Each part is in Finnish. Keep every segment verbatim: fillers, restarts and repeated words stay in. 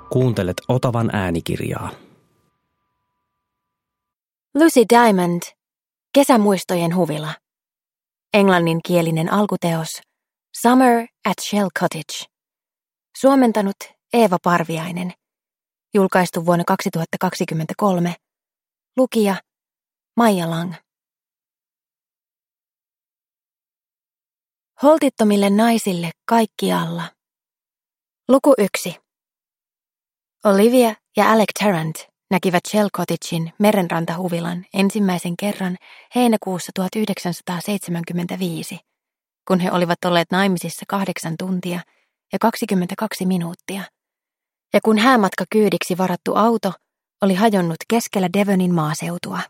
Kuuntelet Otavan äänikirjaa. Lucy Diamond, Kesämuistojen huvila. Englanninkielinen alkuteos Summer at Shell Cottage. Suomentanut Eeva Parviainen. Julkaistu vuonna kaksituhattakaksikymmentäkolme. Lukija Maija Lang. Holtittomille naisille kaikkialla. Luku yksi. Olivia ja Alec Tarrant näkivät Shell Cottagein merenrantahuvilan ensimmäisen kerran heinäkuussa tuhatyhdeksänsataaseitsemänkymmentäviisi, kun he olivat olleet naimisissa kahdeksan tuntia ja kaksikymmentäkaksi minuuttia, ja kun häämatka kyydiksi varattu auto oli hajonnut keskellä Devonin maaseutua.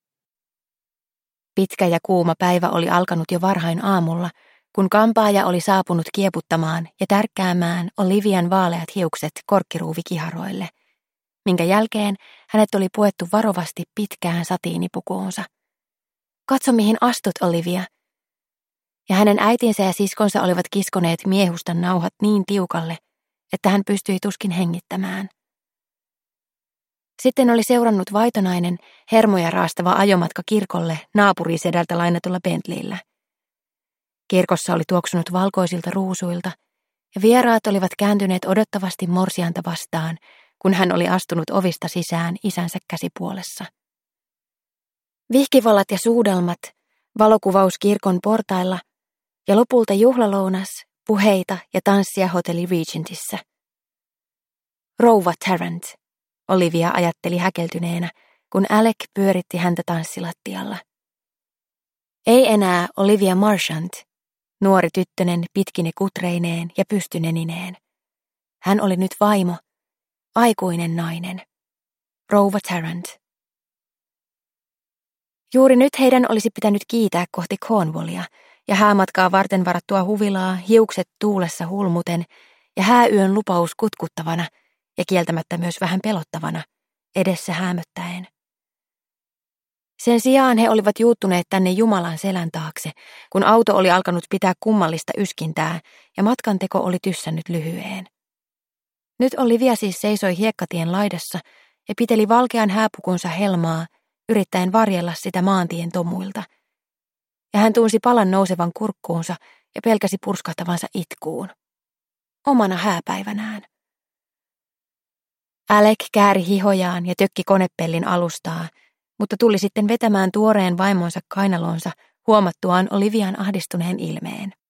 Pitkä ja kuuma päivä oli alkanut jo varhain aamulla, kun kampaaja oli saapunut kieputtamaan ja tärkkäämään Olivian vaaleat hiukset korkkiruuvikiharoille, minkä jälkeen hänet oli puettu varovasti pitkään satiinipukuunsa. Katso, mihin astut, Olivia. Ja hänen äitinsä ja siskonsa olivat kiskoneet miehustan nauhat niin tiukalle, että hän pystyi tuskin hengittämään. Sitten oli seurannut vaitonainen, hermoja raastava ajomatka kirkolle naapurisedältä lainatulla Bentleyllä. Kirkossa oli tuoksunut valkoisilta ruusuilta, ja vieraat olivat kääntyneet odottavasti morsianta vastaan, kun hän oli astunut ovista sisään isänsä käsipuolessa. Vihkivallat ja suudelmat, valokuvaus kirkon portailla ja lopulta juhlalounas, puheita ja tanssia hotelli Regentissä. Rouva Tarrant, Olivia ajatteli häkeltyneenä, kun Alec pyöritti häntä tanssilattialla. Ei enää Olivia Marchant, nuori tyttönen pitkine kutreineen ja pystynenineen. Hän oli nyt vaimo, aikuinen nainen, rouva Tarrant. Juuri nyt heidän olisi pitänyt kiitää kohti Cornwallia ja häämatkaa varten varattua huvilaa hiukset tuulessa hulmuten ja hääyön lupaus kutkuttavana ja kieltämättä myös vähän pelottavana, edessä häämöttäen. Sen sijaan he olivat juuttuneet tänne Jumalan selän taakse, kun auto oli alkanut pitää kummallista yskintää ja matkanteko oli tyssännyt lyhyeen. Nyt Olivia siis seisoi hiekkatien laidassa ja piteli valkean hääpukunsa helmaa, yrittäen varjella sitä maantien tomuilta. Ja hän tunsi palan nousevan kurkkuunsa ja pelkäsi purskahtavansa itkuun. Omana hääpäivänään. Alec kääri hihojaan ja tökki konepellin alustaa, mutta tuli sitten vetämään tuoreen vaimonsa kainalonsa huomattuaan Olivian ahdistuneen ilmeen.